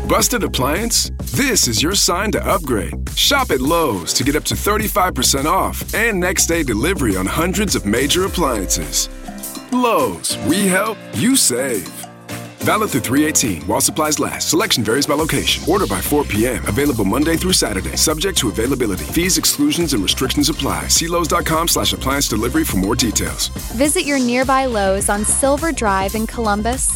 Busted appliance? This is your sign to upgrade. Shop at Lowe's to get up to 35% off and next day delivery on hundreds of major appliances. Lowe's, we help, you save. Valid through 3/18 while supplies last. Selection varies by location. Order by 4 p.m. Available Monday through Saturday. Subject to availability. Fees, exclusions, and restrictions apply. See Lowe's.com/appliance delivery for more details. Visit your nearby Lowe's on Silver Drive in Columbus.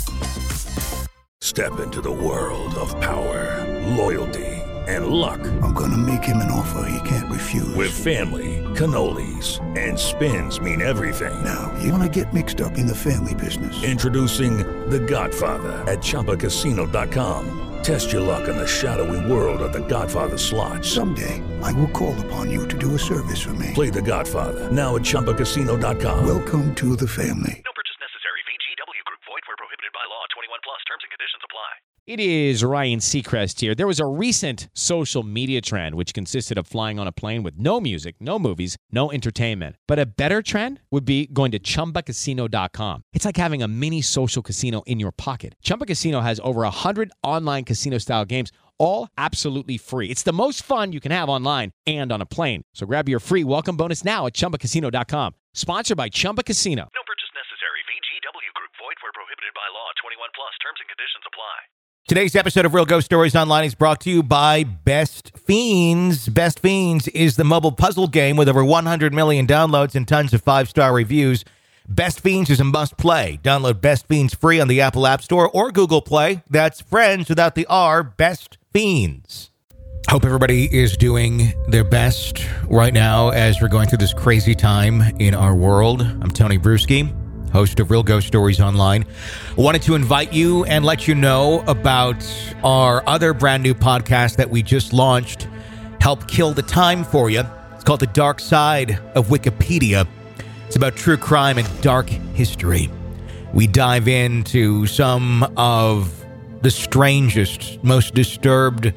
Step into the world of power, loyalty, and luck. I'm gonna make him an offer he can't refuse. With family, cannolis, and spins mean everything. Now, you wanna get mixed up in the family business. Introducing The Godfather at ChumbaCasino.com. Test your luck in the shadowy world of The Godfather slot. Someday, I will call upon you to do a service for me. Play The Godfather now at ChumbaCasino.com. Welcome to the family. No purchase necessary. VGW Group. Void where prohibited by law. 21 plus. Terms and conditions apply. It is Ryan Seacrest here. There was a recent social media trend which consisted of flying on a plane with no music, no movies, no entertainment. But a better trend would be going to ChumbaCasino.com. It's like having a mini social casino in your pocket. Chumba Casino has over 100 online casino-style games, all absolutely free. It's the most fun you can have online and on a plane. So grab your free welcome bonus now at ChumbaCasino.com. Sponsored by Chumba Casino. No purchase necessary. VGW Group. Void where prohibited by law. 21 plus. Terms and conditions apply. Today's episode of Real Ghost Stories Online is brought to you by Best Fiends. Best Fiends is the mobile puzzle game with over 100 million downloads and tons of 5-star reviews. Best Fiends is a must-play. Download Best Fiends free on the Apple App Store or Google Play. That's friends without the R, Best Fiends. Hope everybody is doing their best right now as we're going through this crazy time in our world. I'm Tony Bruschi, host of Real Ghost Stories Online. I wanted to invite you and let you know about our other brand new podcast that we just launched, Help Kill the Time for You. It's called The Dark Side of Wikipedia. It's about true crime and dark history. We dive into some of the strangest, most disturbed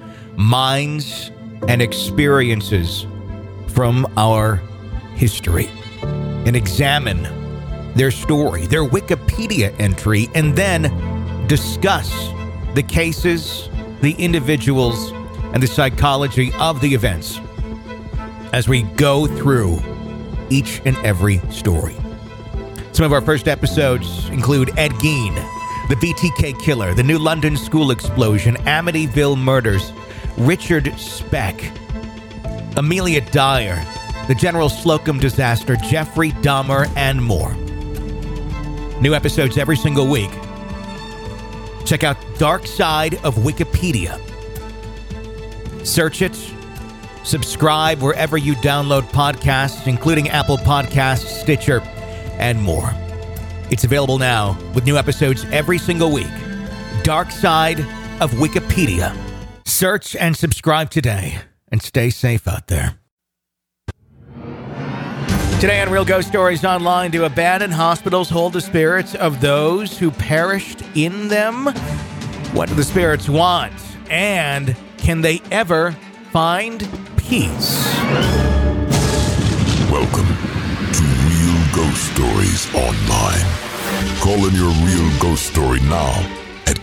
minds and experiences from our history and examine their story, their Wikipedia entry, and then discuss the cases, the individuals, and the psychology of the events as we go through each and every story. Some of our first episodes include Ed Gein, the BTK killer, the New London school explosion, Amityville murders, Richard Speck, Amelia Dyer, the General Slocum disaster, Jeffrey Dahmer, and more. New episodes every single week. Check out Dark Side of Wikipedia. Search it. Subscribe wherever you download podcasts, including Apple Podcasts, Stitcher, and more. It's available now with new episodes every single week. Dark Side of Wikipedia. Search and subscribe today, and stay safe out there. Today on Real Ghost Stories Online, do abandoned hospitals hold the spirits of those who perished in them? What do the spirits want? And can they ever find peace? Welcome to Real Ghost Stories Online. Call in your real ghost story now at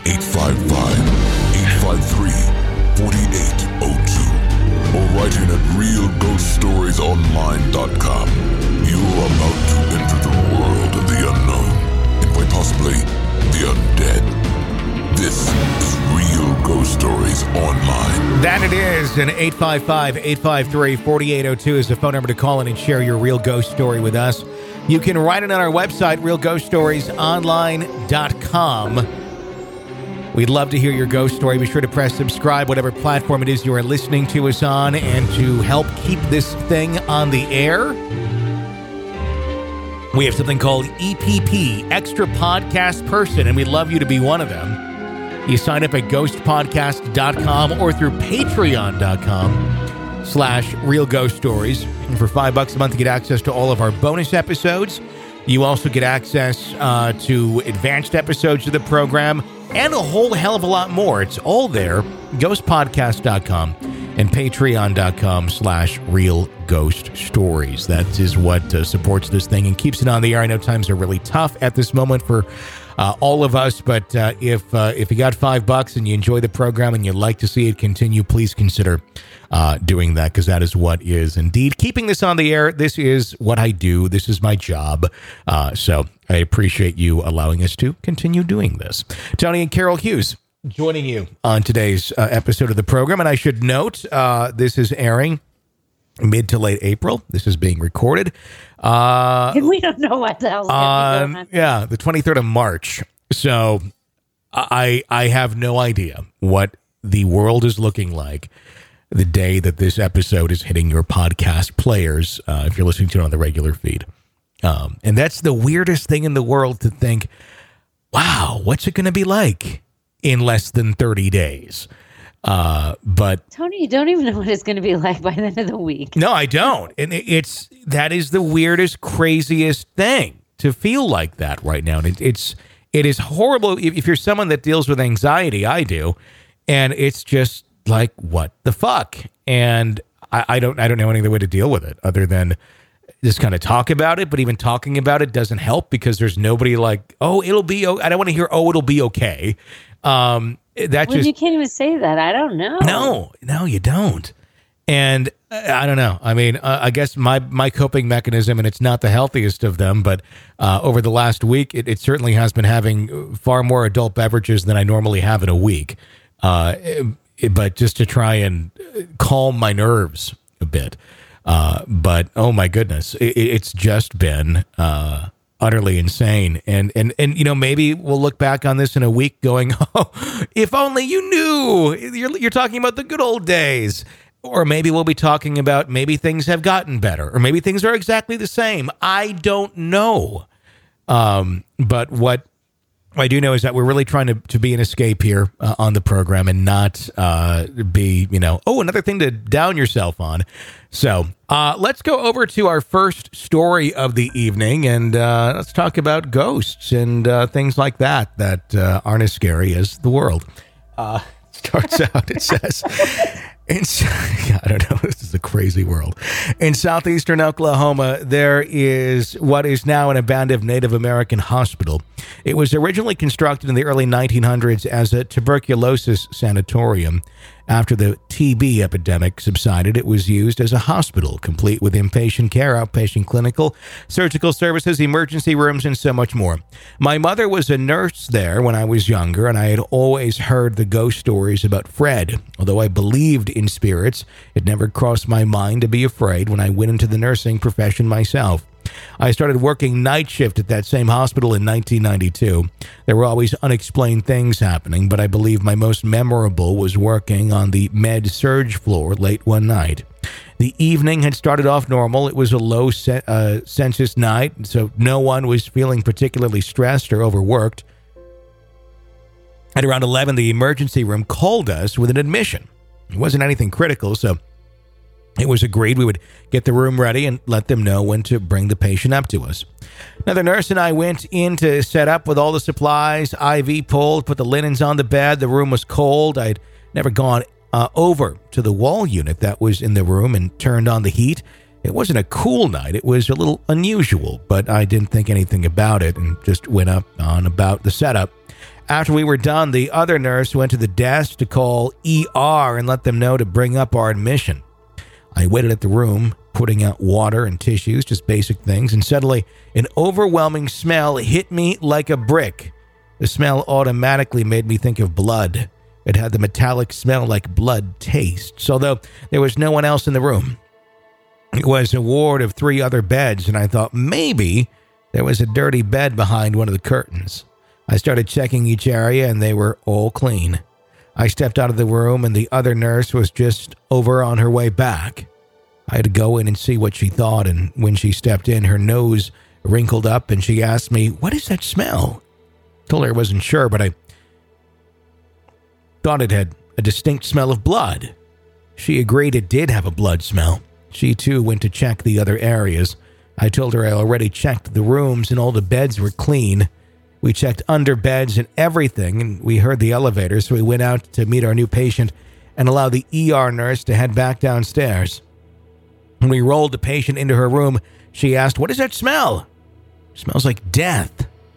855-853-4802 or write in at realghoststoriesonline.com. You are about to enter the world of the unknown and quite possibly the undead. This is Real Ghost Stories Online. That it is, and 855-853-4802 is the phone number to call in and share your real ghost story with us. You can write it on our website, realghoststoriesonline.com. We'd love to hear your ghost story. Be sure to press subscribe, whatever platform it is you are listening to us on, and to help keep this thing on the air, we have something called EPP, Extra Podcast Person, and we'd love you to be one of them. You sign up at ghostpodcast.com or through patreon.com/Real Ghost Stories. And for $5 a month, you get access to all of our bonus episodes. You also get access to advanced episodes of the program and a whole hell of a lot more. It's all there. Ghostpodcast.com and patreon.com/Real Ghost Stories. That is what supports this thing and keeps it on the air. I know times are really tough at this moment for all of us. But if you got $5 and you enjoy the program and you'd like to see it continue, please consider doing that, because that is what is indeed keeping this on the air. This is what I do. This is my job. So I appreciate you allowing us to continue doing this. Tony and Carol Hughes joining you on today's episode of the program. And I should note, this is airing mid to late April. This is being recorded. We don't know what the hell's going on. Yeah, the 23rd of March. So I have no idea what the world is looking like the day that this episode is hitting your podcast players, if you're listening to it on the regular feed. And that's the weirdest thing in the world, to think, wow, what's it going to be like in less than 30 days? But Tony, you don't even know what it's going to be like by the end of the week. No, I don't. And that is the weirdest, craziest thing, to feel like that right now. And it is horrible. If you're someone that deals with anxiety, I do. And it's just like, what the fuck? And I don't know any other way to deal with it other than just kind of talk about it. But even talking about it doesn't help, because there's nobody like, oh, it'll be, I don't want to hear, oh, it'll be okay. You can't even say that. I don't know. No, you don't. And I don't know. I mean, I guess my coping mechanism, and it's not the healthiest of them, but over the last week, it certainly has been having far more adult beverages than I normally have in a week. But just to try and calm my nerves a bit. But oh my goodness, it's just been utterly insane. And maybe we'll look back on this in a week going, oh, if only you knew. You're talking about the good old days. Or maybe we'll be talking about maybe things have gotten better, or maybe things are exactly the same. I don't know. But what I do know is that we're really trying to be an escape here on the program, and not be, another thing to down yourself on. So let's go over to our first story of the evening, and let's talk about ghosts and things like that aren't as scary as the world. Starts out, it says, I don't know, this is a crazy world. In southeastern Oklahoma, there is what is now an abandoned Native American hospital. It was originally constructed in the early 1900s as a tuberculosis sanatorium. After the TB epidemic subsided, it was used as a hospital, complete with inpatient care, outpatient clinical, surgical services, emergency rooms, and so much more. My mother was a nurse there when I was younger, and I had always heard the ghost stories about Fred. Although I believed in spirits, it never crossed my mind to be afraid when I went into the nursing profession myself. I started working night shift at that same hospital in 1992. There were always unexplained things happening, but I believe my most memorable was working on the med-surg floor late one night. The evening had started off normal. It was a low census night, so no one was feeling particularly stressed or overworked. At around 11, the emergency room called us with an admission. It wasn't anything critical, so it was agreed we would get the room ready and let them know when to bring the patient up to us. Now, the nurse and I went in to set up with all the supplies, IV pulled, put the linens on the bed. The room was cold. I'd never gone over to the wall unit that was in the room and turned on the heat. It wasn't a cool night. It was a little unusual, but I didn't think anything about it and just went up on about the setup. After we were done, the other nurse went to the desk to call ER and let them know to bring up our admission. I waited at the room, putting out water and tissues, just basic things, and suddenly an overwhelming smell hit me like a brick. The smell automatically made me think of blood. It had the metallic smell like blood taste, although there was no one else in the room. It was a ward of 3 other beds, and I thought maybe there was a dirty bed behind one of the curtains. I started checking each area, and they were all clean. I stepped out of the room, and the other nurse was just over on her way back. I had to go in and see what she thought, and when she stepped in, her nose wrinkled up, and she asked me, "What is that smell?" I told her I wasn't sure, but I thought it had a distinct smell of blood. She agreed it did have a blood smell. She, too, went to check the other areas. I told her I already checked the rooms, and all the beds were clean. We checked under beds and everything, and we heard the elevator, so we went out to meet our new patient and allow the ER nurse to head back downstairs. When we rolled the patient into her room, she asked, "What does that smell?" "It smells like death."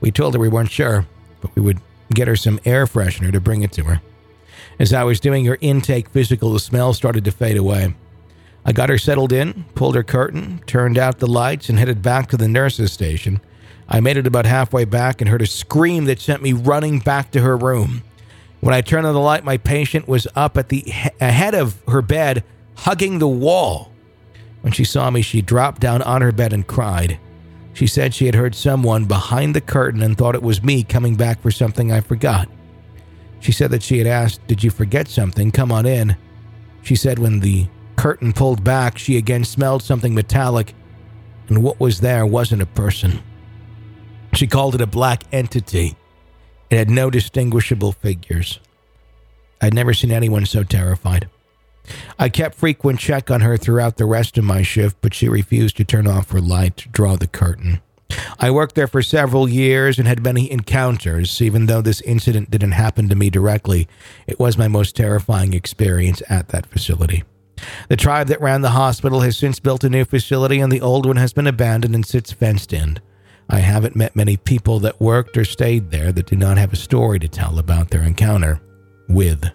We told her we weren't sure, but we would get her some air freshener to bring it to her. As I was doing her intake physical, the smell started to fade away. I got her settled in, pulled her curtain, turned out the lights, and headed back to the nurse's station. I made it about halfway back and heard a scream that sent me running back to her room. When I turned on the light, my patient was up at the head of her bed, hugging the wall. When she saw me, she dropped down on her bed and cried. She said she had heard someone behind the curtain and thought it was me coming back for something I forgot. She said that she had asked, "Did you forget something? Come on in." She said when the curtain pulled back, she again smelled something metallic, and what was there wasn't a person. She called it a black entity. It had no distinguishable figures. I'd never seen anyone so terrified. I kept frequent check on her throughout the rest of my shift, but she refused to turn off her light to draw the curtain. I worked there for several years and had many encounters. Even though this incident didn't happen to me directly, it was my most terrifying experience at that facility. The tribe that ran the hospital has since built a new facility, and the old one has been abandoned and sits fenced in. I haven't met many people that worked or stayed there that do not have a story to tell about their encounter with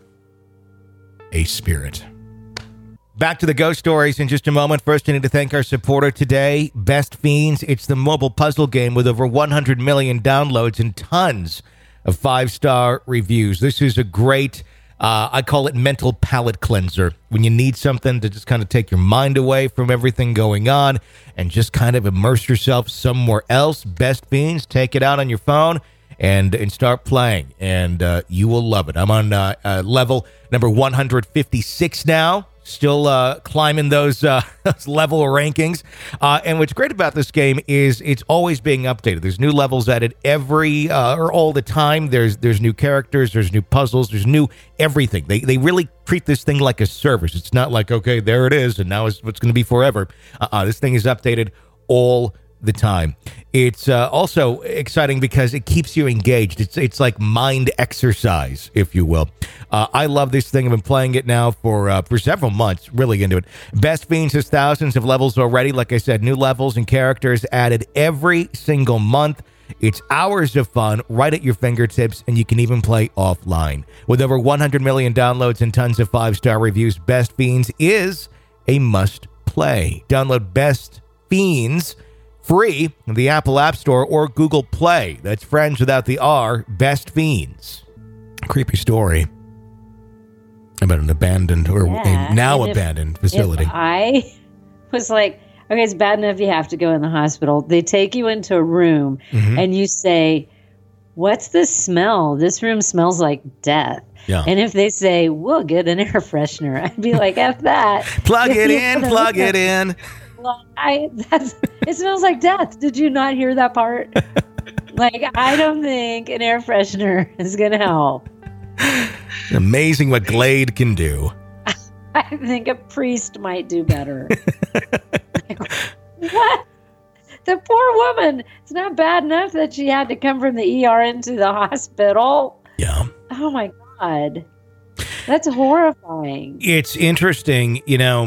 a spirit. Back to the ghost stories in just a moment. First, I need to thank our supporter today, Best Fiends. It's the mobile puzzle game with over 100 million downloads and tons of 5-star reviews. This is a great, I call it mental palate cleanser. When you need something to just kind of take your mind away from everything going on and just kind of immerse yourself somewhere else, Best Fiends, take it out on your phone and start playing, and you will love it. I'm on level number 156 now. Still climbing those level rankings. And what's great about this game is it's always being updated. There's new levels added or all the time. There's new characters, there's new puzzles, there's new everything. They really treat this thing like a service. It's not like, okay, there it is, and now it's what's going to be forever. This thing is updated all the time. It's also exciting because it keeps you engaged. It's like mind exercise, if you will. I love this thing. I've been playing it now for several months, really into it. Best Fiends has thousands of levels already. Like I said, new levels and characters added every single month. It's hours of fun right at your fingertips, and you can even play offline. With over 100 million downloads and tons of 5-star reviews, Best Fiends is a must-play. Download Best Fiends free in the Apple App Store or Google Play. That's friends without the R, Best Fiends. Creepy story about an abandoned or a now abandoned facility. If I was like, okay, it's bad enough you have to go in the hospital. They take you into a room and you say, "What's this smell? This room smells like death." Yeah. And if they say, "We'll get an air freshener," I'd be like, "F that." Plug it in, plug it in. It smells like death. Did you not hear that part? Like, I don't think an air freshener is going to help. Amazing what Glade can do. I think a priest might do better. What? The poor woman. It's not bad enough that she had to come from the ER into the hospital. Yeah. Oh, my God. That's horrifying. It's interesting,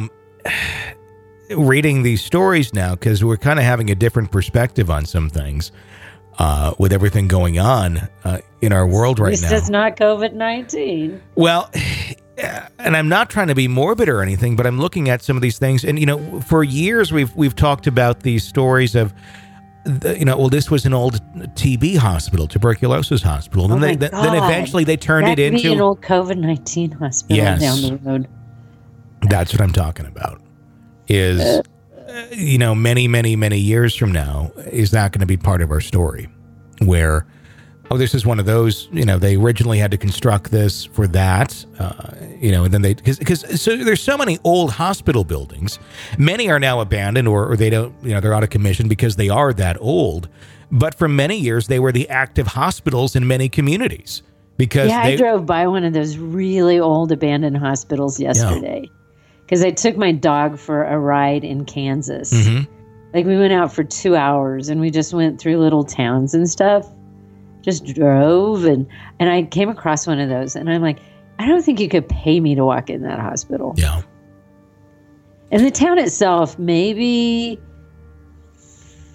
reading these stories now, because we're kind of having a different perspective on some things with everything going on in our world right now. It's not COVID-19. Well, and I'm not trying to be morbid or anything, but I'm looking at some of these things, and for years we've talked about these stories of, this was an old TB hospital, tuberculosis hospital, and then eventually they turned it into an old COVID-19 hospital down the road. That's what I'm talking about. Is, many, many, many years from now, is that going to be part of our story where, this is one of those, they originally had to construct this for that, and then so there's so many old hospital buildings. Many are now abandoned or they don't, they're out of commission because they are that old. But for many years, they were the active hospitals in many communities. I drove by one of those really old abandoned hospitals yesterday. Yeah. Because I took my dog for a ride in Kansas. Like, we went out for 2 hours and we just went through little towns and stuff. Just drove and I came across one of those and I'm like, I don't think you could pay me to walk in that hospital. Yeah. And the town itself, maybe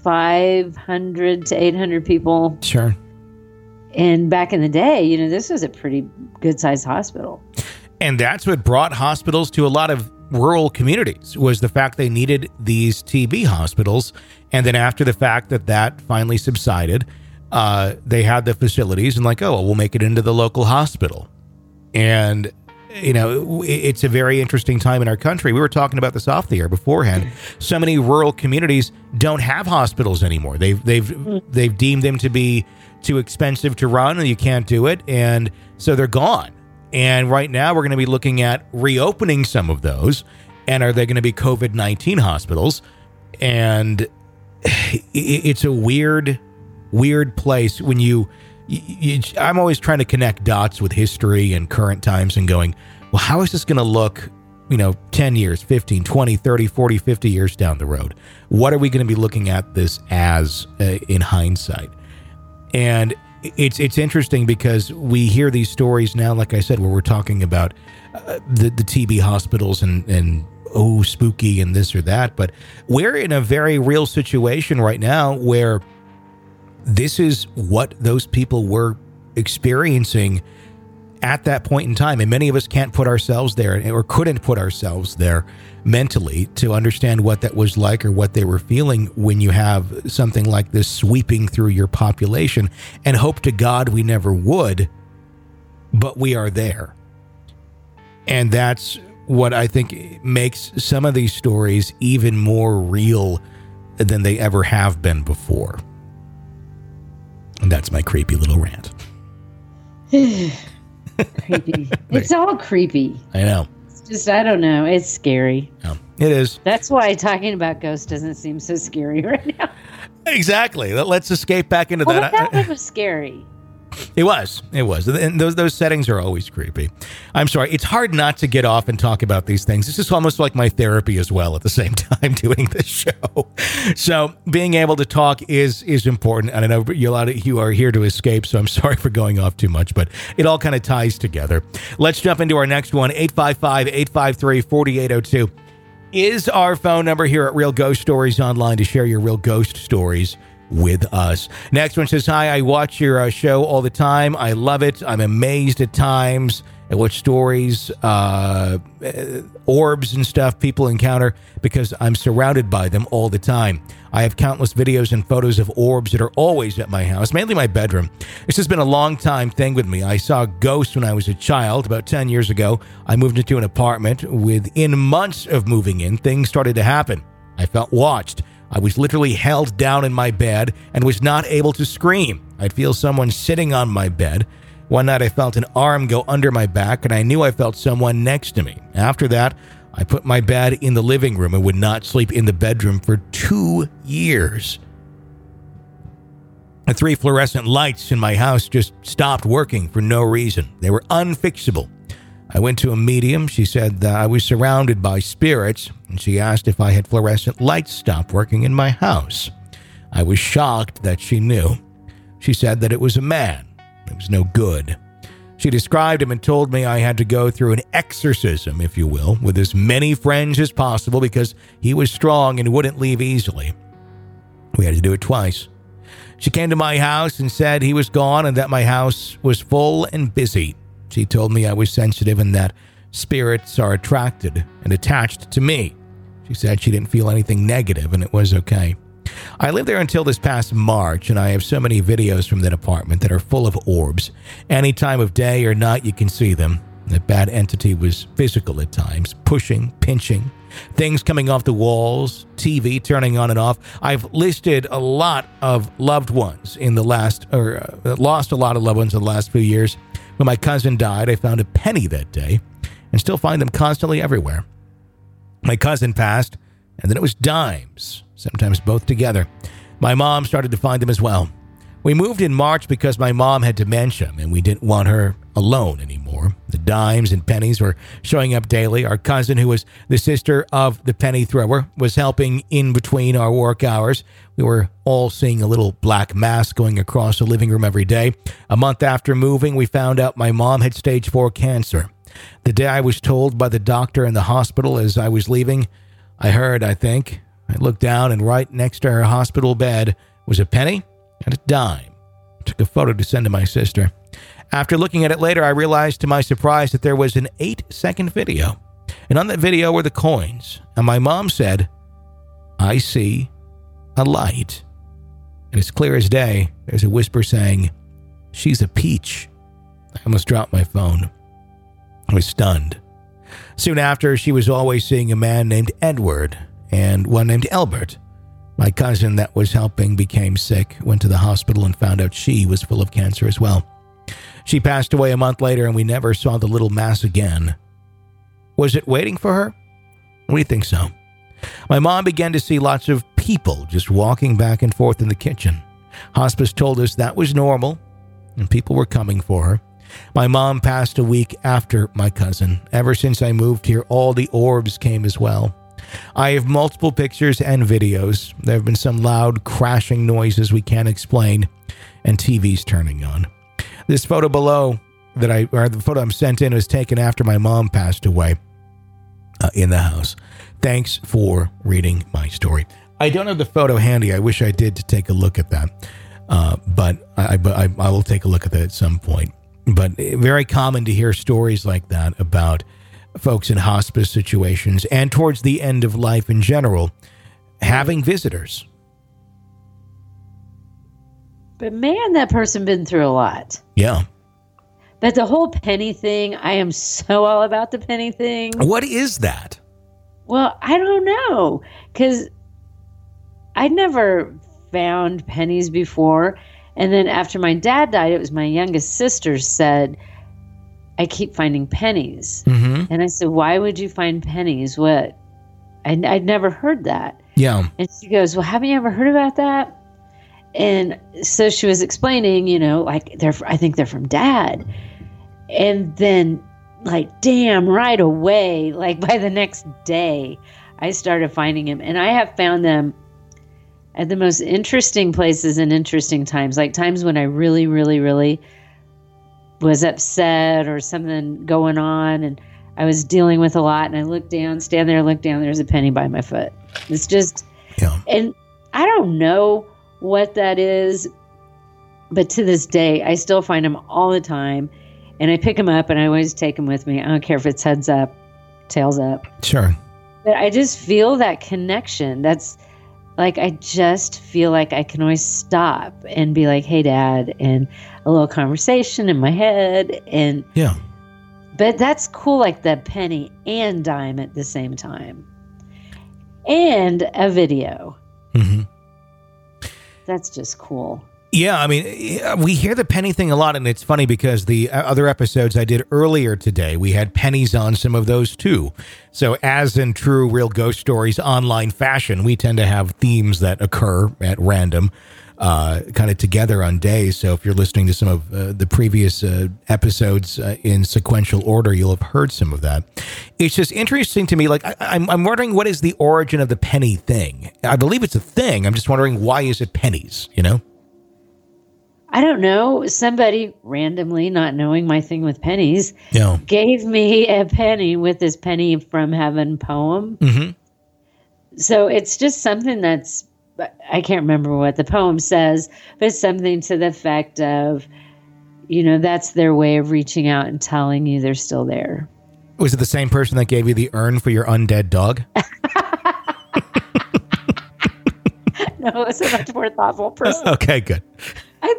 500 to 800 people. Sure. And back in the day, this was a pretty good-sized hospital. And that's what brought hospitals to a lot of rural communities, was the fact they needed these TB hospitals. And then after the fact that finally subsided, they had the facilities and we'll make it into the local hospital. And, it's a very interesting time in our country. We were talking about this off the air beforehand. So many rural communities don't have hospitals anymore. They've deemed them to be too expensive to run, and you can't do it. And so they're gone. And right now we're going to be looking at reopening some of those. And are they going to be COVID-19 hospitals? And it's a weird place when I'm always trying to connect dots with history and current times and going, well, how is this going to look, 10 years, 15, 20, 30, 40, 50 years down the road? What are we going to be looking at this as in hindsight? And it's interesting because we hear these stories now, like I said, where we're talking about the TB hospitals and spooky and this or that. But we're in a very real situation right now where this is what those people were experiencing at that point in time. And many of us can't put ourselves there or couldn't put ourselves there mentally to understand what that was like or what they were feeling when you have something like this sweeping through your population. And hope to God we never would, but we are there. And that's what I think makes some of these stories even more real than they ever have been before. And that's my creepy little rant. Creepy. It's all creepy. I know. It's just, I don't know. It's scary. Yeah, it is. That's why talking about ghosts doesn't seem so scary right now. Exactly. Let's escape back into that. That one was scary. It was. And those settings are always creepy. I'm sorry. It's hard not to get off and talk about these things. This is almost like my therapy as well at the same time doing this show. So being able to talk is important. And I know a lot of you are here to escape, so I'm sorry for going off too much, but it all kind of ties together. Let's jump into our next one. 855-853-4802 is our phone number here at Real Ghost Stories Online to share your real ghost stories with us. Next one says, hi, I watch your show all the time. I love it. I'm amazed at times at what stories, orbs and stuff people encounter because I'm surrounded by them all the time. I have countless videos and photos of orbs that are always at my house, mainly my bedroom. This has been a long time thing with me. I saw ghosts when I was a child. About 10 years ago, I moved into an apartment. Within months of moving in, things started to happen. I felt watched. I was literally held down in my bed and was not able to scream. I'd feel someone sitting on my bed. One night I felt an arm go under my back and I knew I felt someone next to me. After that, I put my bed in the living room and would not sleep in the bedroom for 2 years. The 3 fluorescent lights in my house just stopped working for no reason. They were unfixable. I went to a medium. She said that I was surrounded by spirits, and she asked if I had fluorescent lights stop working in my house. I was shocked that she knew. She said that it was a man. It was no good. She described him and told me I had to go through an exorcism, if you will, with as many friends as possible because he was strong and wouldn't leave easily. We had to do it twice. She came to my house and said he was gone and that my house was full and busy. She told me I was sensitive and that spirits are attracted and attached to me. She said she didn't feel anything negative and it was okay. I lived there until this past March, and I have so many videos from that apartment that are full of orbs. Any time of day or night you can see them. That bad entity was physical at times, pushing, pinching, things coming off the walls, TV turning on and off. I've listed a lot of loved ones lost a lot of loved ones in the last few years. When my cousin died, I found a penny that day and still find them constantly everywhere. My cousin passed, and then it was dimes, sometimes both together. My mom started to find them as well. We moved in March because my mom had dementia, and we didn't want her alone anymore. The dimes and pennies were showing up daily. Our cousin, who was the sister of the penny thrower, was helping in between our work hours. We were all seeing a little black mass going across the living room every day. A month after moving, we found out my mom had stage 4 cancer. The day I was told by the doctor in the hospital as I was leaving, I heard, I think, I looked down, and right next to her hospital bed was a penny and a dime. I took a photo to send to my sister. After looking at it later, I realized to my surprise that there was an 8-second video. And on that video were the coins. And my mom said, "I see a light." And it's clear as day, there's a whisper saying, "She's a peach." I almost dropped my phone. I was stunned. Soon after, she was always seeing a man named Edward and one named Albert. My cousin that was helping became sick, went to the hospital, and found out she was full of cancer as well. She passed away a month later, and we never saw the little mass again. Was it waiting for her? We think so. My mom began to see lots of people just walking back and forth in the kitchen. Hospice told us that was normal, and people were coming for her. My mom passed a week after my cousin. Ever since I moved here, all the orbs came as well. I have multiple pictures and videos. There have been some loud crashing noises we can't explain, and TVs turning on. This photo below the photo I'm sent in was taken after my mom passed away in the house. Thanks for reading my story. I don't have the photo handy. I wish I did to take a look at that, but I will take a look at that at some point. But very common to hear stories like that about folks in hospice situations and towards the end of life in general, having visitors. But man, that person been through a lot. Yeah. But the whole penny thing, I am so all about the penny thing. What is that? Well, I don't know, because I never found pennies before. And then after my dad died, it was my youngest sister said, "I keep finding pennies." Mm-hmm. And I said, "Why would you find pennies? What?" I'd never heard that. Yeah. And she goes, "Well, haven't you ever heard about that?" And so she was explaining, like I think they're from Dad. And then damn, right away, by the next day, I started finding them. And I have found them at the most interesting places and interesting times, like times when I really, really, really was upset or something going on and I was dealing with a lot, and I look down, there's a penny by my foot. It's just, and I don't know what that is, but to this day, I still find them all the time, and I pick them up and I always take them with me. I don't care if it's heads up, tails up. Sure. But I just feel that connection. That's I just feel like I can always stop and be like, "Hey, Dad," and a little conversation in my head. And yeah. But that's cool, like the penny and dime at the same time. And a video. Mm-hmm. That's just cool. Yeah, I mean, we hear the penny thing a lot, and it's funny because the other episodes I did earlier today, we had pennies on some of those too. So as in true Real Ghost Stories online fashion, we tend to have themes that occur at random, kind of together on days. So if you're listening to some of the previous episodes in sequential order, you'll have heard some of that. It's just interesting to me. I'm wondering, what is the origin of the penny thing? I believe it's a thing. I'm just wondering, why is it pennies, I don't know. Somebody randomly, not knowing my thing with pennies, gave me a penny with this penny from heaven poem. Mm-hmm. So it's just something I can't remember what the poem says, but it's something to the effect of, that's their way of reaching out and telling you they're still there. Was it the same person that gave you the urn for your undead dog? No, it's a much more thoughtful person. Okay, good. I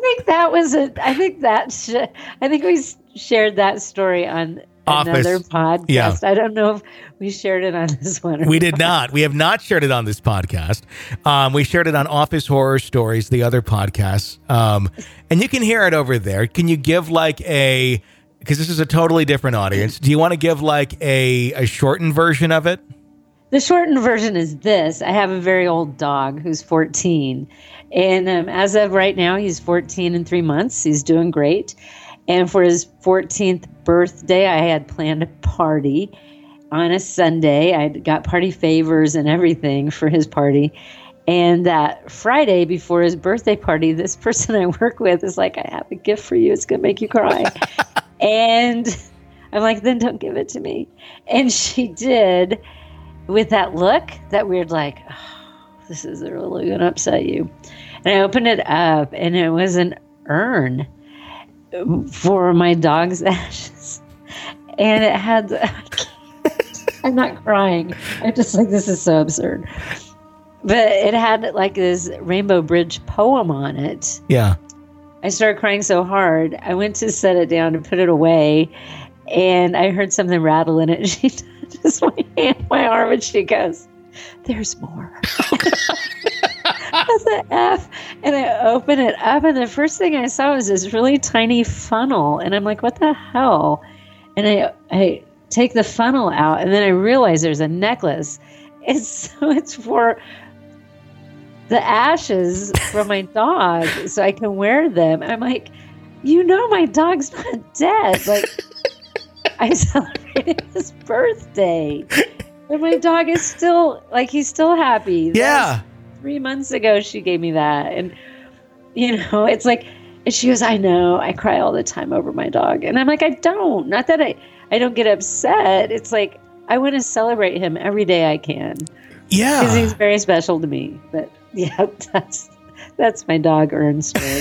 think we shared that story on another podcast. Yeah. I don't know if we shared it on this one. We did not. We have not shared it on this podcast. We shared it on Office Horror Stories, the other podcast. And you can hear it over there. Can you give because this is a totally different audience. Do you want to give a shortened version of it? The shortened version is this. I have a very old dog who's 14. And as of right now, he's 14 and 3 months. He's doing great. And for his 14th birthday, I had planned a party on a Sunday. I got party favors and everything for his party. And that Friday before his birthday party, this person I work with is like, "I have a gift for you. It's going to make you cry." And I'm like, "Then don't give it to me." And she did, with that look, that weird oh. this is really going to upset you. And I opened it up, and it was an urn for my dog's ashes. And it had, I'm not crying. I'm just like, this is so absurd. But it had like this Rainbow Bridge poem on it. Yeah. I started crying so hard. I went to set it down to put it away, and I heard something rattle in it. She touches my arm, and she goes, "There's more." That's an F. And I open it up, and the first thing I saw was this really tiny funnel. And I'm like, what the hell? And I take the funnel out, and then I realize there's a necklace. It's for the ashes from my dog, so I can wear them. And I'm like, my dog's not dead. Like, I celebrated his birthday. And my dog is still, like, he's still happy. Yeah. 3 months ago, she gave me that. And, it's like, and she goes, I know, I cry all the time over my dog. And I'm like, I don't. Not that I don't get upset. It's like, I want to celebrate him every day I can. Yeah. Because he's very special to me. But, yeah, that's my dog urn story.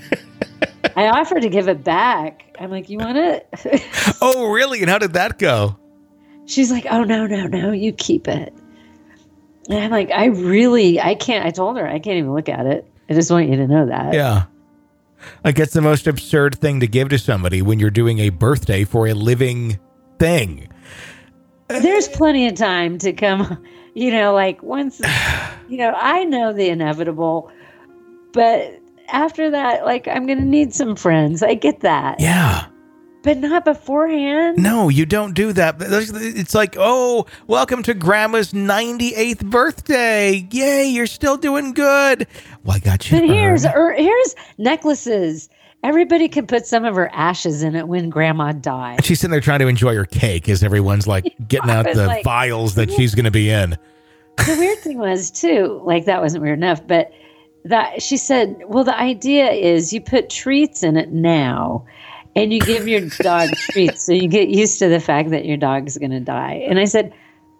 I offered to give it back. I'm like, you want it? Oh, really? And how did that go? She's like, oh, no, you keep it. And I'm like, I can't. I told her, I can't even look at it. I just want you to know that. Yeah. Like, it's the most absurd thing to give to somebody when you're doing a birthday for a living thing. There's plenty of time to come, like once, I know the inevitable, but after that, like, I'm going to need some friends. I get that. Yeah. But not beforehand. No, you don't do that. It's like, oh, welcome to Grandma's 98th birthday. Yay, you're still doing good. Well, I got you. But here's necklaces. Everybody can put some of her ashes in it when Grandma died. She's sitting there trying to enjoy her cake as everyone's like getting out the vials that she's going to be in. The weird thing was, too, like, that wasn't weird enough, but that she said, well, the idea is you put treats in it now. And you give your dog treats, so you get used to the fact that your dog's going to die. And I said,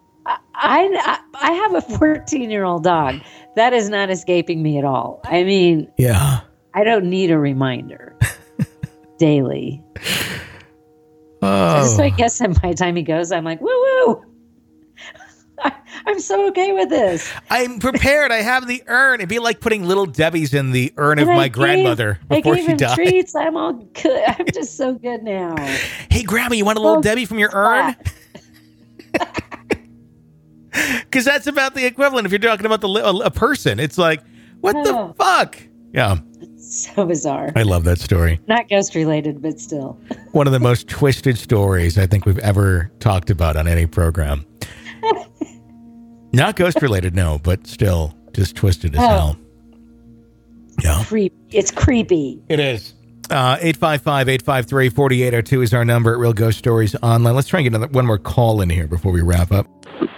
I have a 14-year-old dog. That is not escaping me at all. I mean, yeah, I don't need a reminder daily. Oh. So I guess by the time he goes, I'm like, woo-woo. I'm so okay with this. I'm prepared. I have the urn. It'd be like putting little Debbie's in the urn of my grandmother before she died. Treats. I'm all good. I'm just so good now. Hey, Grandma, you want a little Debbie from your urn? Because that's about the equivalent if you're talking about a person. It's like, what the fuck? Yeah. It's so bizarre. I love that story. Not ghost related, but still. One of the most twisted stories I think we've ever talked about on any program. Not ghost related, no, but still just twisted as hell. Yeah. It's creepy. It is. 855-853-4802 is our number at Real Ghost Stories Online. Let's try and get one more call in here before we wrap up.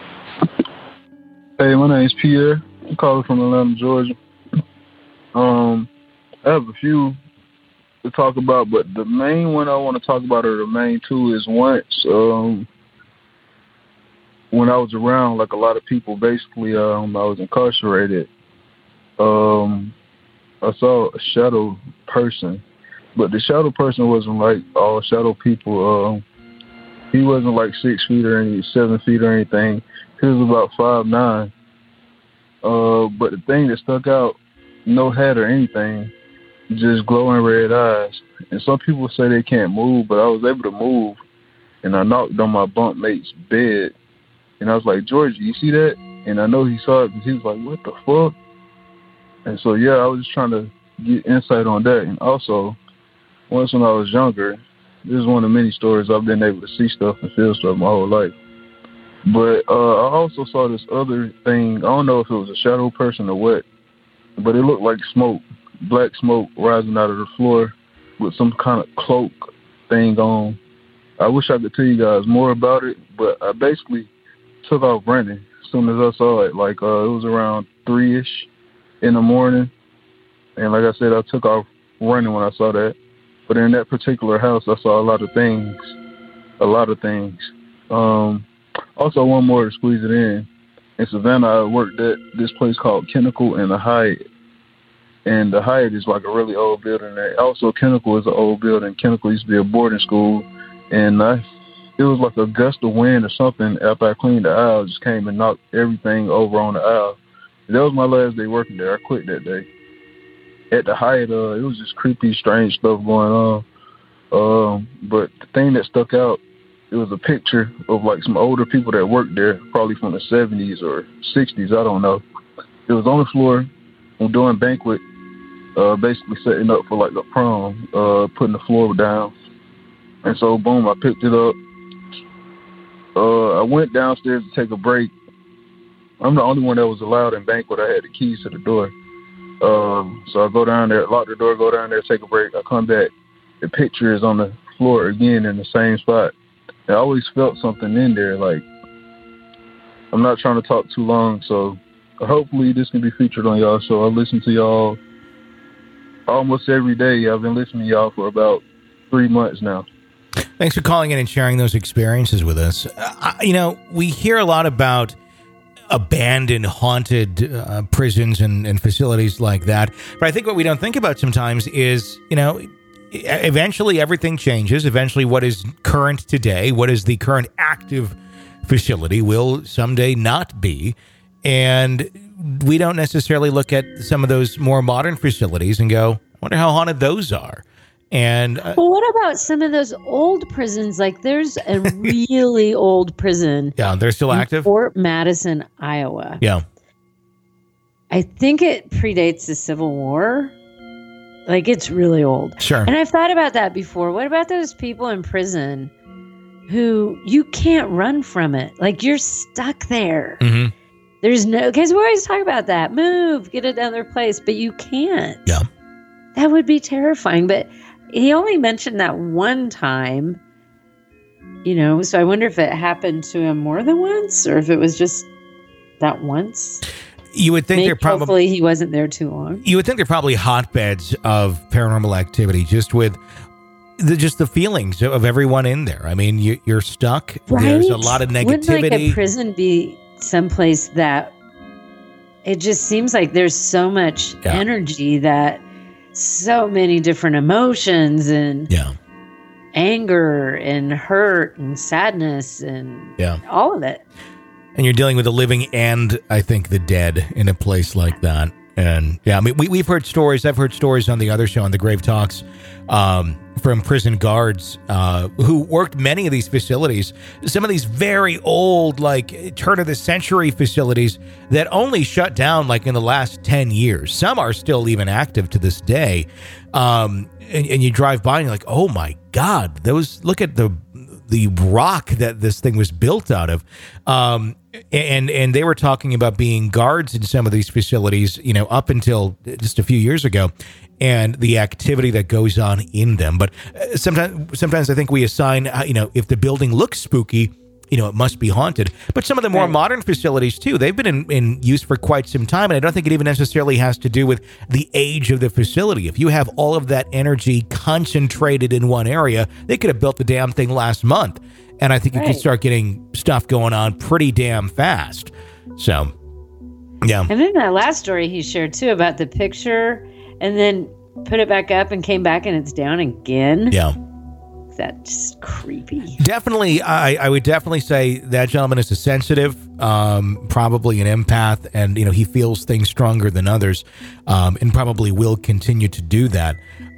Hey, my name's Pierre. I'm calling from Atlanta, Georgia. I have a few to talk about, but the main one I want to talk about, or the main two, is once when I was around, like a lot of people, basically, I was incarcerated. I saw a shadow person, but the shadow person wasn't like all shadow people. He wasn't like 6 feet or 7 feet or anything. He was about 5'9". But the thing that stuck out, no hat or anything, just glowing red eyes. And some people say they can't move, but I was able to move, and I knocked on my bunk mate's bed. And I was like, George, you see that? And I know he saw it because he was like, what the fuck? And so, yeah, I was just trying to get insight on that. And also, once when I was younger, this is one of many stories I've been able to see stuff and feel stuff my whole life. But I also saw this other thing. I don't know if it was a shadow person or what, but it looked like smoke, black smoke rising out of the floor with some kind of cloak thing on. I wish I could tell you guys more about it, but I basically took off running as soon as I saw it. Like, it was around 3-ish in the morning. And like I said, I took off running when I saw that. But in that particular house, I saw a lot of things. Also, one more to squeeze it in. in Savannah, I worked at this place called Kinnicle and the Hyatt. And the Hyatt is like a really old building. Also, Kinnicle is an old building. Kinnicle used to be a boarding school. And it was like a gust of wind or something after I cleaned the aisle. Just came and knocked everything over on the aisle. That was my last day working there. I quit that day. At the Hyatt, it was just creepy, strange stuff going on. But the thing that stuck out, it was a picture of like some older people that worked there, probably from the 70s or 60s, I don't know. It was on the floor doing banquet, basically setting up for like a prom, putting the floor down. And so, boom, I picked it up. I went downstairs to take a break. I'm the only one that was allowed in banquet. I had the keys to the door. So I go down there, lock the door, go down there, take a break. I come back. The picture is on the floor again in the same spot. I always felt something in there. Like, I'm not trying to talk too long, so hopefully this can be featured on y'all show. I listen to y'all almost every day. I've been listening to y'all for about 3 months now. Thanks for calling in and sharing those experiences with us. We hear a lot about abandoned, haunted prisons and facilities like that. But I think what we don't think about sometimes is, eventually everything changes. Eventually what is current today, what is the current active facility, will someday not be. And we don't necessarily look at some of those more modern facilities and go, I wonder how haunted those are. And well, what about some of those old prisons? Like there's a really old prison. Yeah, they're still active. Fort Madison, Iowa. Yeah. I think it predates the Civil War. Like it's really old. Sure. And I've thought about that before. What about those people in prison who you can't run from it? Like you're stuck there. Mm-hmm. There's because we always talk about that. Move, get another place, but you can't. Yeah. That would be terrifying. But he only mentioned that one time, so I wonder if it happened to him more than once or if it was just that once. You would think hopefully he wasn't there too long. You would think they're probably hotbeds of paranormal activity just with the feelings of everyone in there. I mean, you're stuck. Right? There's a lot of negativity. Wouldn't like a prison be someplace that it just seems like there's so much energy that so many different emotions and anger and hurt and sadness and all of it. And you're dealing with the living and I think the dead in a place like that. And I mean, we've heard stories. I've heard stories on the other show, on the Grave Talks, from prison guards who worked many of these facilities. Some of these very old, like turn of the century facilities that only shut down like in the last 10 years. Some are still even active to this day. And you drive by and you're like, oh my God, look at the rock that this thing was built out of. And they were talking about being guards in some of these facilities, up until just a few years ago, and the activity that goes on in them. But sometimes I think we assign, if the building looks spooky, it must be haunted. But some of the more modern facilities too, they've been in use for quite some time. And I don't think it even necessarily has to do with the age of the facility. If you have all of that energy concentrated in one area, they could have built the damn thing last month. And I think you could start getting stuff going on pretty damn fast. So, yeah. And then that last story he shared too about the picture and then put it back up and came back and it's down again. Yeah. That's creepy. Definitely, I would definitely say that gentleman is a sensitive, probably an empath, and he feels things stronger than others, and probably will continue to do that.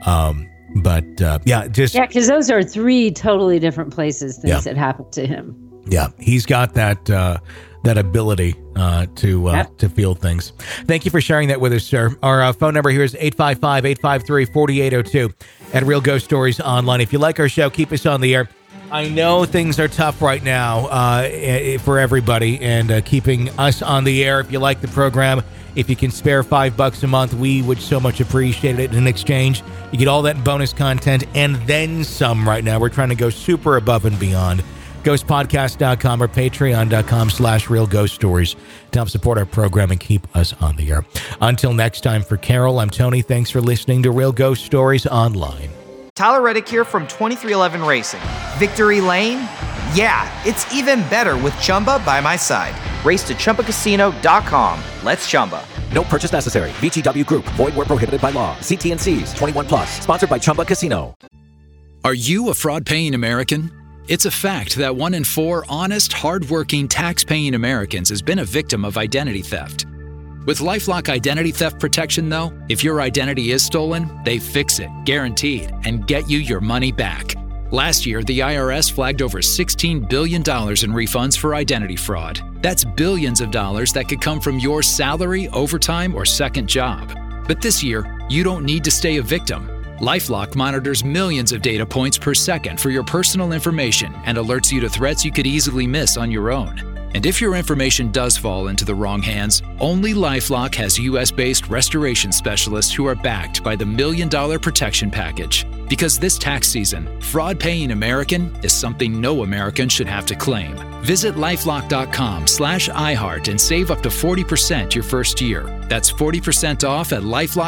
Because those are three totally different places. Things that happened to him. Yeah, he's got that ability to feel things. Thank you for sharing that with us, sir. Our phone number here is 855-853-4802 at Real Ghost Stories Online. If you like our show, keep us on the air. I know things are tough right now for everybody, and keeping us on the air. If you like the program, if you can spare $5 a month, we would so much appreciate it. In exchange, you get all that bonus content and then some right now. We're trying to go super above and beyond. Ghostpodcast.com or patreon.com/Real Ghost Stories to help support our program and keep us on the air. Until next time, for Carol, I'm Tony. Thanks for listening to Real Ghost Stories Online. Tyler Reddick here from 2311 Racing. Victory Lane? Yeah, it's even better with Chumba by my side. Race to ChumbaCasino.com. Let's Chumba. No purchase necessary. VGW Group. Void where prohibited by law. See T&Cs. 21 plus. Sponsored by Chumba Casino. Are you a fraud-paying American? It's a fact that 1 in 4 honest, hard-working, tax-paying Americans has been a victim of identity theft. With LifeLock Identity Theft Protection, though, if your identity is stolen, they fix it, guaranteed, and get you your money back. Last year, the IRS flagged over $16 billion in refunds for identity fraud. That's billions of dollars that could come from your salary, overtime, or second job. But this year, you don't need to stay a victim. LifeLock monitors millions of data points per second for your personal information and alerts you to threats you could easily miss on your own. And if your information does fall into the wrong hands, only LifeLock has US-based restoration specialists who are backed by the $1 Million Protection Package. Because this tax season, fraud-paying American is something no American should have to claim. Visit LifeLock.com/iHeart and save up to 40% your first year. That's 40% off at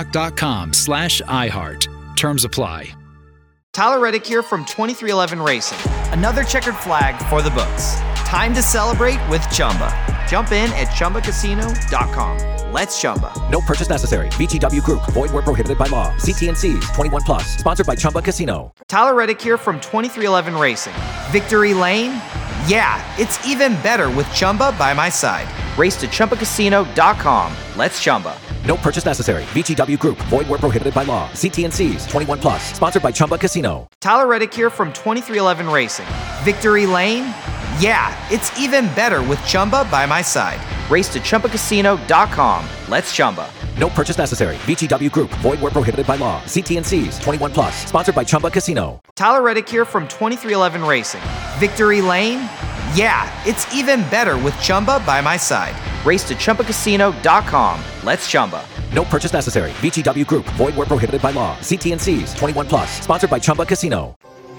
LifeLock.com/iHeart. Terms apply. Tyler Reddick here from 2311 Racing. Another checkered flag for the books. Time to celebrate with Chumba. Jump in at ChumbaCasino.com. Let's Chumba. No purchase necessary. VGW Group. Void where prohibited by law. See T&Cs. 21 plus. Sponsored by Chumba Casino. Tyler Reddick here from 2311 Racing. Victory Lane? Yeah, it's even better with Chumba by my side. Race to ChumbaCasino.com. Let's Chumba. No purchase necessary. VGW Group. Void where prohibited by law. See T&Cs. 21 plus. Sponsored by Chumba Casino. Tyler Reddick here from 2311 Racing. Victory Lane? Yeah, it's even better with Chumba by my side. Race to ChumbaCasino.com. Let's Chumba. No purchase necessary. VGW Group. Void where prohibited by law. See T&Cs. 21 plus. Sponsored by Chumba Casino. Tyler Reddick here from 2311 Racing. Victory Lane? Yeah, it's even better with Chumba by my side. Race to ChumbaCasino.com. Let's Chumba. No purchase necessary. VGW Group. Void where prohibited by law. See T&Cs. 21 plus. Sponsored by Chumba Casino.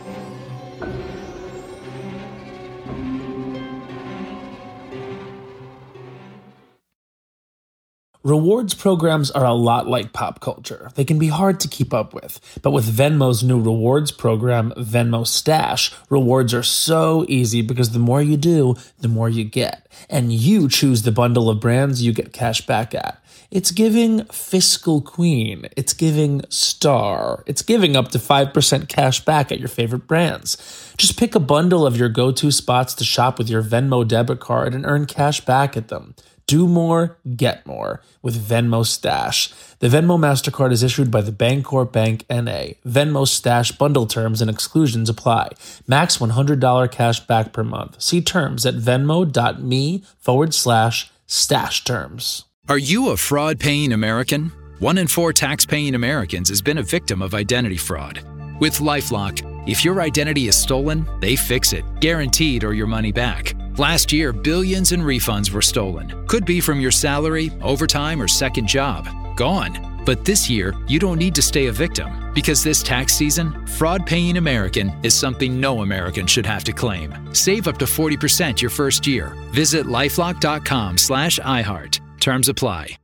Rewards programs are a lot like pop culture. They can be hard to keep up with. But with Venmo's new rewards program, Venmo Stash, rewards are so easy because the more you do, the more you get. And you choose the bundle of brands you get cash back at. It's giving Fiscal Queen. It's giving Star. It's giving up to 5% cash back at your favorite brands. Just pick a bundle of your go-to spots to shop with your Venmo debit card and earn cash back at them. Do more, get more with Venmo Stash. The Venmo MasterCard is issued by the Bancorp Bank N.A. Venmo Stash bundle terms and exclusions apply. Max $100 cash back per month. See terms at venmo.me/stash terms. Are you a fraud-paying American? 1 in 4 tax-paying Americans has been a victim of identity fraud. With LifeLock, if your identity is stolen, they fix it, guaranteed, or your money back. Last year, billions in refunds were stolen. Could be from your salary, overtime, or second job. Gone. But this year, you don't need to stay a victim. Because this tax season, fraud-paying American is something no American should have to claim. Save up to 40% your first year. Visit LifeLock.com/iHeart. Terms apply.